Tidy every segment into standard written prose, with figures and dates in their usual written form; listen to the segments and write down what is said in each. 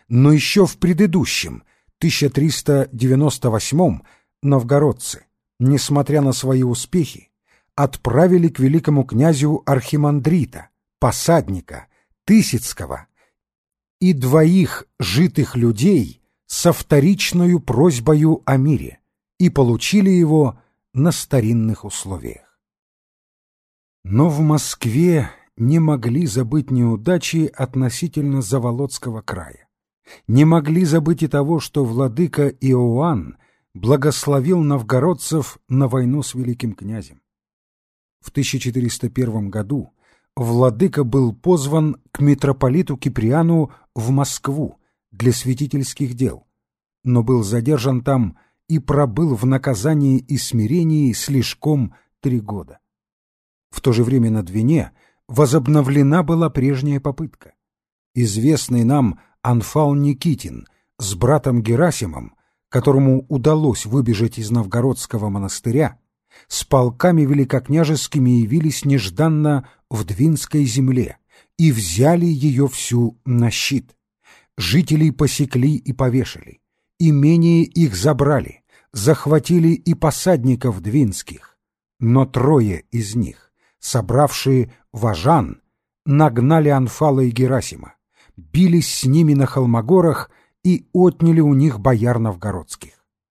Но еще в предыдущем, 1398, новгородцы, несмотря на свои успехи, отправили к великому князю архимандрита, посадника, Тысяцкого и двоих житых людей со вторичною просьбою о мире и получили его на старинных условиях. Но в Москве не могли забыть неудачи относительно Заволоцкого края. Не могли забыть и того, что владыка Иоанн благословил новгородцев на войну с великим князем. В 1401 году владыка был позван к митрополиту Киприану в Москву для святительских дел, но был задержан там и пробыл в наказании и смирении слишком 3 года. В то же время на Двине возобновлена была прежняя попытка. Известный нам Анфал Никитин с братом Герасимом, которому удалось выбежать из Новгородского монастыря, с полками великокняжескими явились нежданно в Двинской земле и взяли ее всю на щит. Жителей посекли и повешали, имение их забрали, захватили и посадников двинских, но 3 из них, собравшие вожан, нагнали Анфала и Герасима, бились с ними на холмогорах и отняли у них бояр новгородских.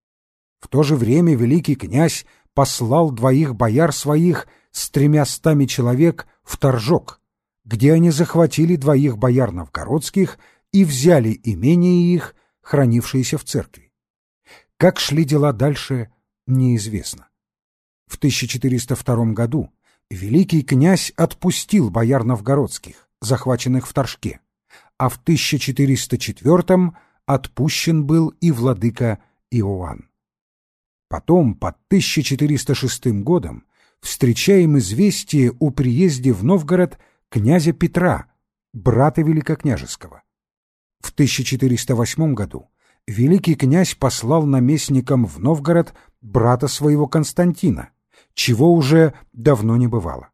В то же время великий князь послал 2 бояр своих с 300 человек в Торжок, где они захватили 2 бояр новгородских и взяли имение их, хранившееся в церкви. Как шли дела дальше, неизвестно. В 1402 году великий князь отпустил бояр новгородских, захваченных в Торжке, а в 1404 отпущен был и владыка Иоанн. Потом, под 1406 годом, встречаем известие о приезде в Новгород князя Петра, брата великокняжеского. В 1408 году великий князь послал наместником в Новгород брата своего Константина, чего уже давно не бывало.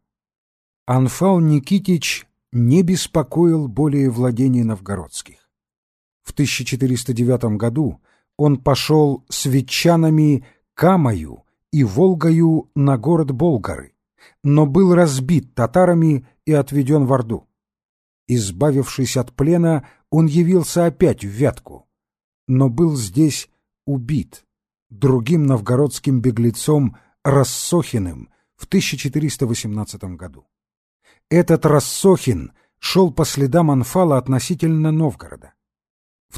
Анфал Никитич не беспокоил более владений новгородских. В 1409 году он пошел с ветчанами Камою и Волгою на город Болгары, но был разбит татарами и отведен в Орду. Избавившись от плена, он явился опять в Вятку, но был здесь убит другим новгородским беглецом Рассохиным в 1418 году. Этот Рассохин шел по следам Анфала относительно Новгорода. В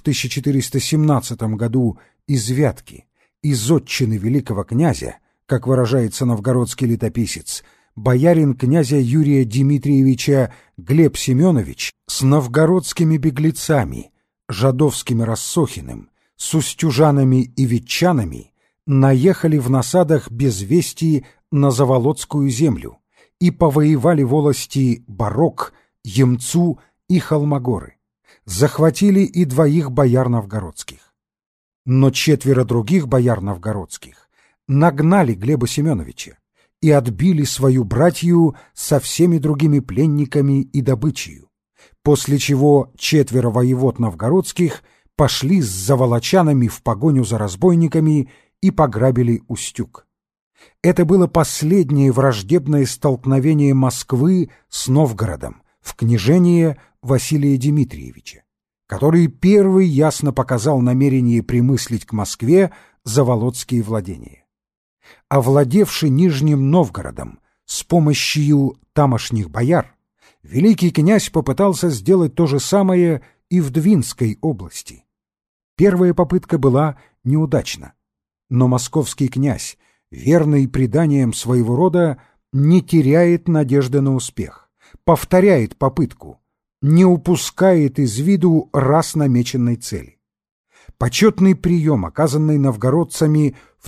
1417 году из Вятки, из отчины великого князя, как выражается новгородский летописец, боярин князя Юрия Дмитриевича Глеб Семенович с новгородскими беглецами, Жадовским и Рассохиным, с устюжанами и ветчанами наехали в насадах без вести на Заволоцкую землю и повоевали волости Барок, Ямцу и Холмогоры. Захватили и 2 бояр новгородских. Но 4 других бояр новгородских нагнали Глеба Семеновича и отбили свою братью со всеми другими пленниками и добычею, после чего 4 воевод новгородских пошли с заволочанами в погоню за разбойниками и пограбили Устюг. Это было последнее враждебное столкновение Москвы с Новгородом в княжение Василия Дмитриевича, который первый ясно показал намерение примыслить к Москве заволоцкие владения. Овладевший Нижним Новгородом с помощью тамошних бояр, великий князь попытался сделать то же самое и в Двинской области. Первая попытка была неудачна, но московский князь, верный преданиям своего рода, не теряет надежды на успех, повторяет попытку, не упускает из виду раз намеченной цели. Почетный прием, оказанный новгородцами в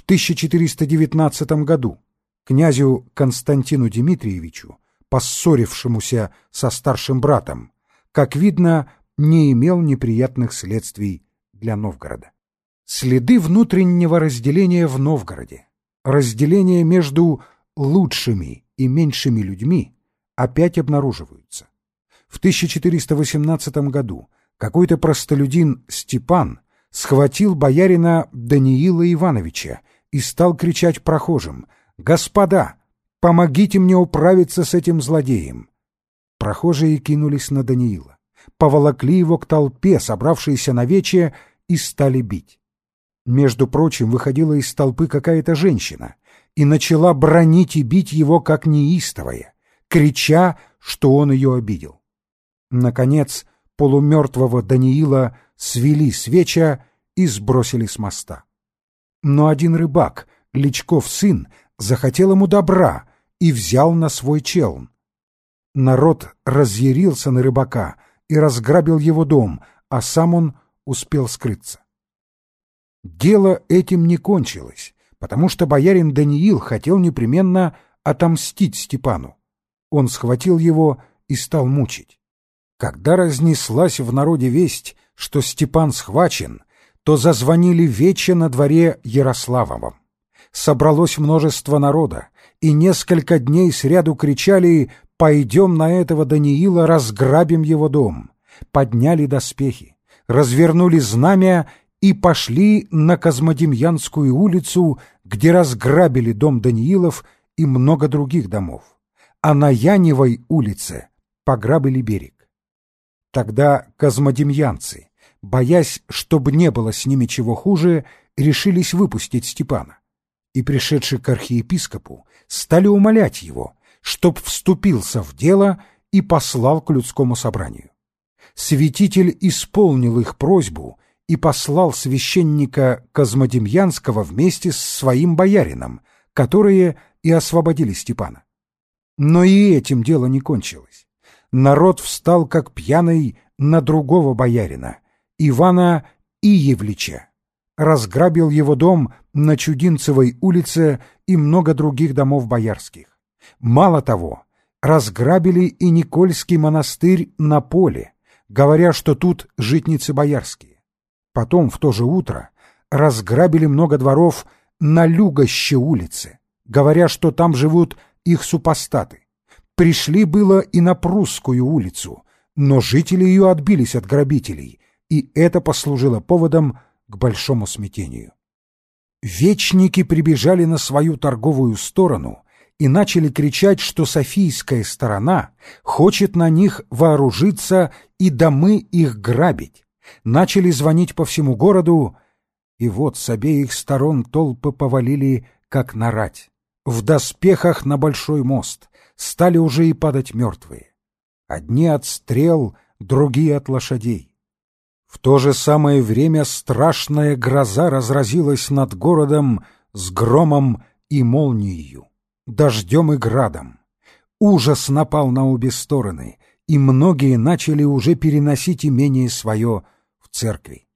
1419 году князю Константину Дмитриевичу, поссорившемуся со старшим братом, как видно, не имел неприятных следствий для Новгорода. Следы внутреннего разделения в Новгороде, разделения между лучшими и меньшими людьми опять обнаруживаются. В 1418 году какой-то простолюдин Степан схватил боярина Даниила Ивановича и стал кричать прохожим: «Господа, помогите мне управиться с этим злодеем!» Прохожие кинулись на Даниила, поволокли его к толпе, собравшейся на вече, и стали бить. Между прочим, выходила из толпы какая-то женщина и начала бранить и бить его как неистовая, крича, что он ее обидел. Наконец, полумертвого Даниила свели с веча и сбросили с моста. Но один рыбак, Личков сын, захотел ему добра и взял на свой челн. Народ разъярился на рыбака и разграбил его дом, а сам он успел скрыться. Дело этим не кончилось, потому что боярин Даниил хотел непременно отомстить Степану. Он схватил его и стал мучить. Когда разнеслась в народе весть, что Степан схвачен, то зазвонили вече на дворе Ярославовом. Собралось множество народа, и несколько дней сряду кричали: «Пойдем на этого Даниила, разграбим его дом». Подняли доспехи, развернули знамя и пошли на Козмодемьянскую улицу, где разграбили дом Даниилов и много других домов, а на Яневой улице пограбили берег. Тогда козмодемьянцы, боясь, чтобы не было с ними чего хуже, решились выпустить Степана. И, пришедшие к архиепископу, стали умолять его, чтоб вступился в дело и послал к людскому собранию. Святитель исполнил их просьбу и послал священника Козмодемьянского вместе с своим боярином, которые и освободили Степана. Но и этим дело не кончилось. Народ встал как пьяный на другого боярина, Ивана Иевлича, разграбил его дом на Чудинцевой улице и много других домов боярских. Мало того, разграбили и Никольский монастырь на Поле, говоря, что тут житницы боярские. Потом в то же утро разграбили много дворов на Люгоще улице, говоря, что там живут их супостаты. Пришли было и на Прусскую улицу, но жители ее отбились от грабителей, и это послужило поводом к большому смятению. Вечники прибежали на свою торговую сторону и начали кричать, что Софийская сторона хочет на них вооружиться и домы их грабить. Начали звонить по всему городу, и вот с обеих сторон толпы повалили, как на рать. В доспехах на большой мост стали уже и падать мертвые. Одни от стрел, другие от лошадей. В то же самое время страшная гроза разразилась над городом с громом и молнией, дождем и градом. Ужас напал на обе стороны, и многие начали уже переносить имение свое в церкви.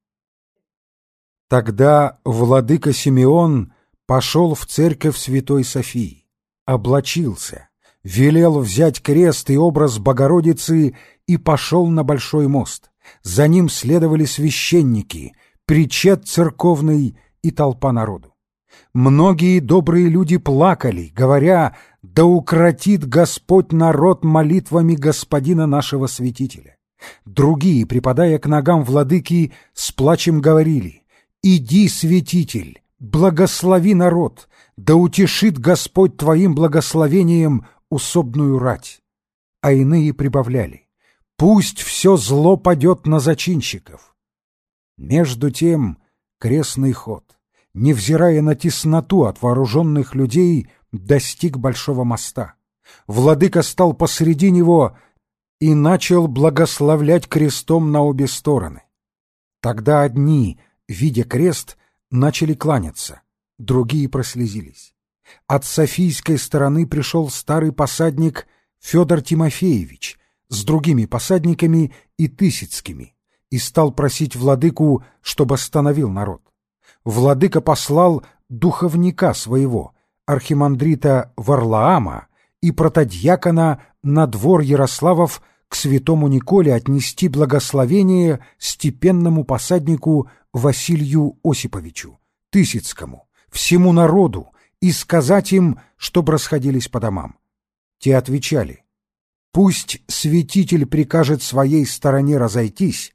Тогда владыка Симеон пошел в церковь Святой Софии, облачился, велел взять крест и образ Богородицы и пошел на большой мост. За ним следовали священники, причет церковный и толпа народу. Многие добрые люди плакали, говоря: «Да укротит Господь народ молитвами Господина нашего святителя». Другие, припадая к ногам владыки, с плачем говорили: «Иди, святитель, благослови народ, да утешит Господь твоим благословением усобную рать». А иные прибавляли: «Пусть все зло падет на зачинщиков». Между тем крестный ход, невзирая на тесноту от вооруженных людей, достиг большого моста. Владыка стал посреди него и начал благословлять крестом на обе стороны. Тогда одни, видя крест, начали кланяться, другие прослезились. От Софийской стороны пришел старый посадник Федор Тимофеевич с другими посадниками и тысяцкими и стал просить владыку, чтобы остановил народ. Владыка послал духовника своего, архимандрита Варлаама, и протодьякона на двор Ярославов к святому Николе отнести благословение степенному посаднику Василию Осиповичу, Тысяцкому, всему народу, и сказать им, чтоб расходились по домам. Те отвечали: «Пусть святитель прикажет своей стороне разойтись,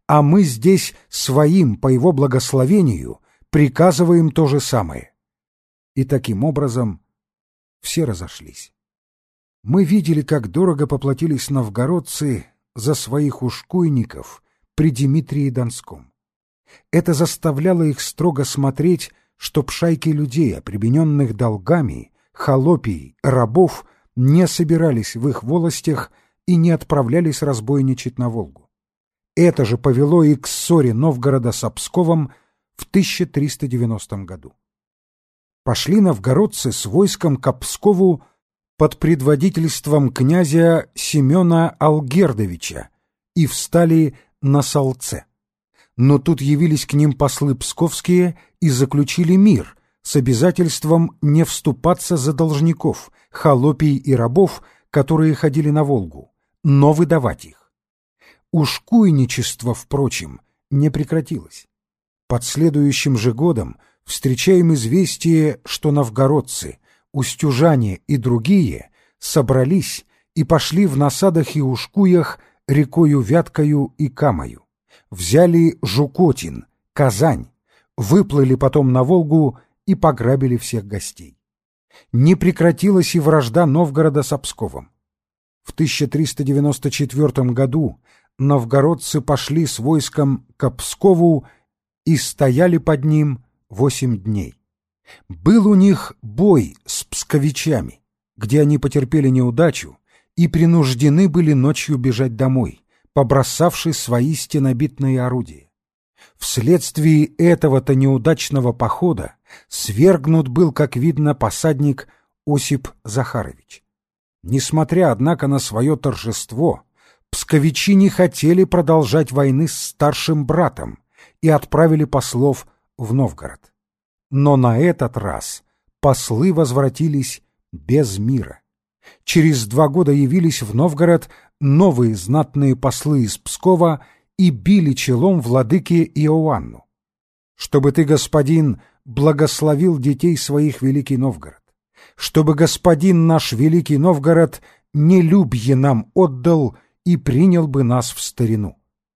а мы здесь своим, по его благословению, приказываем то же самое». И таким образом все разошлись. Мы видели, как дорого поплатились новгородцы за своих ушкуйников при Дмитрии Донском. Это заставляло их строго смотреть, чтоб шайки людей, обремененных долгами, холопий, рабов, не собирались в их волостях и не отправлялись разбойничать на Волгу. Это же повело и к ссоре Новгорода с Псковом в 1390 году. Пошли новгородцы с войском к Пскову под предводительством князя Семена Алгердовича и встали на Салце. Но тут явились к ним послы псковские и заключили мир с обязательством не вступаться за должников, холопий и рабов, которые ходили на Волгу, но выдавать их. Ушкуйничество, впрочем, не прекратилось. Под следующим же годом встречаем известие, что новгородцы, устюжане и другие собрались и пошли в насадах и ушкуях рекою Вяткою и Камою, взяли Жукотин, Казань, выплыли потом на Волгу и пограбили всех гостей. Не прекратилась и вражда Новгорода с Псковом. В 1394 году новгородцы пошли с войском к Пскову и стояли под ним 8 дней. Был у них бой с псковичами, где они потерпели неудачу и принуждены были ночью бежать домой, побросавши свои стенобитные орудия. Вследствие этого-то неудачного похода свергнут был, как видно, посадник Осип Захарович. Несмотря, однако, на свое торжество, псковичи не хотели продолжать войны с старшим братом и отправили послов в Новгород. Но на этот раз послы возвратились без мира. Через 2 года явились в Новгород новые знатные послы из Пскова и били челом владыке Иоанну. «Чтобы ты, господин, благословил детей своих, Великий Новгород, чтобы господин наш Великий Новгород нелюбье нам отдал и принял бы нас в старину».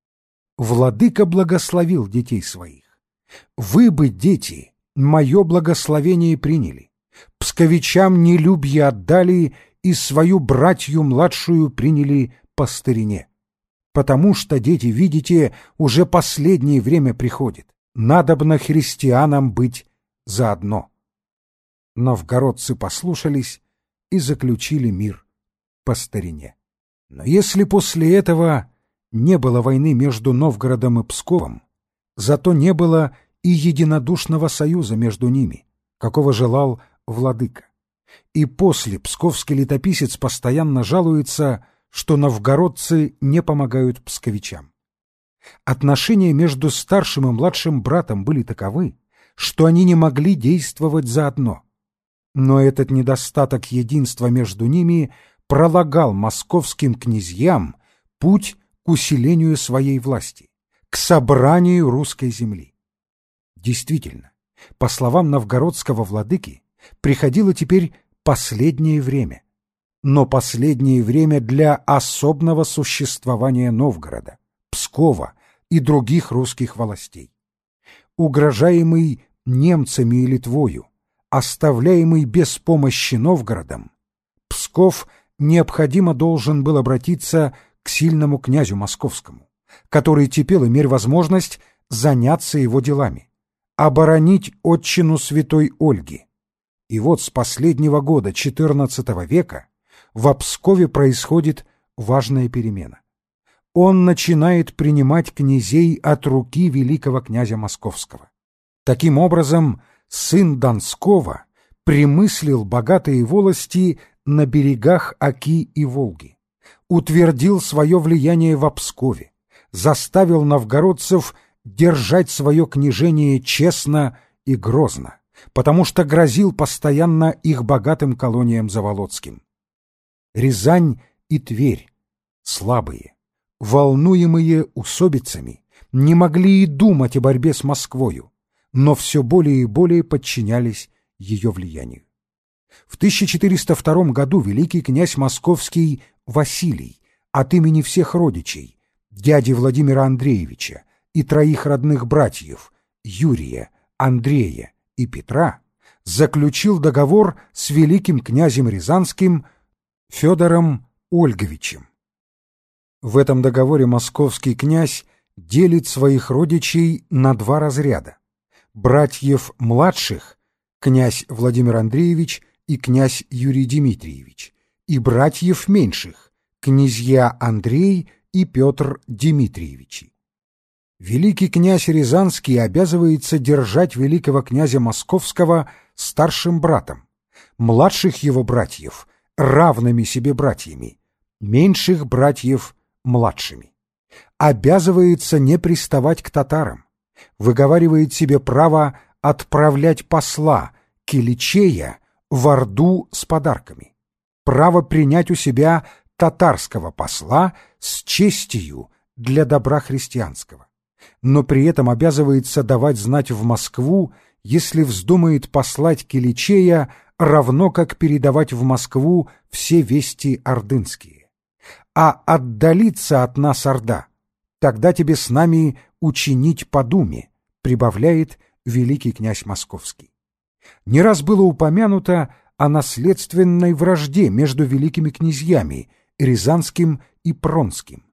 Владыка благословил детей своих. «Вы бы, дети, мое благословение приняли, псковичам нелюбье отдали и свою братью младшую приняли по старине. Потому что, дети, видите, уже последнее время приходит, надобно христианам быть заодно». Новгородцы послушались и заключили мир по старине. Но если после этого не было войны между Новгородом и Псковом, зато не было и единодушного союза между ними, какого желал владыка. И после псковский летописец постоянно жалуется, что новгородцы не помогают псковичам. Отношения между старшим и младшим братом были таковы, что они не могли действовать заодно. Но этот недостаток единства между ними пролагал московским князьям путь к усилению своей власти, к собранию русской земли. Действительно, по словам новгородского владыки, приходило теперь последнее время, но последнее время для особного существования Новгорода, Пскова и других русских властей. Угрожаемый немцами и Литвою, оставляемый без помощи Новгородом, Псков необходимо должен был обратиться к сильному князю московскому, который теперь имел возможность заняться его делами, оборонить отчину святой Ольги. И вот с последнего года XIV века в Пскове происходит важная перемена. Он начинает принимать князей от руки великого князя Московского. Таким образом, сын Донского примыслил богатые волости на берегах Оки и Волги, утвердил свое влияние в Пскове, заставил новгородцев держать свое княжение честно и грозно, потому что грозил постоянно их богатым колониям заволоцким. Рязань и Тверь, слабые, волнуемые усобицами, не могли и думать о борьбе с Москвою, но все более и более подчинялись ее влиянию. В 1402 году великий князь московский Василий от имени всех родичей дяди Владимира Андреевича и троих родных братьев Юрия, Андрея и Петра, заключил договор с великим князем Рязанским Федором Ольговичем. В этом договоре московский князь делит своих родичей на два разряда: братьев младших, князь Владимир Андреевич и князь Юрий Дмитриевич, и братьев меньших, князья Андрей и Петр Дмитриевичи. Великий князь Рязанский обязывается держать великого князя Московского старшим братом, младших его братьев равными себе братьями, меньших братьев младшими. Обязывается не приставать к татарам, выговаривает себе право отправлять посла Киличея в Орду с подарками, право принять у себя татарского посла с честью для добра христианского, но при этом обязывается давать знать в Москву, если вздумает послать Киличея, равно как передавать в Москву все вести ордынские. А отдалиться от нас Орда, тогда тебе с нами учинить по думе, прибавляет великий князь Московский. Не раз было упомянуто о наследственной вражде между великими князьями Рязанским и Пронским.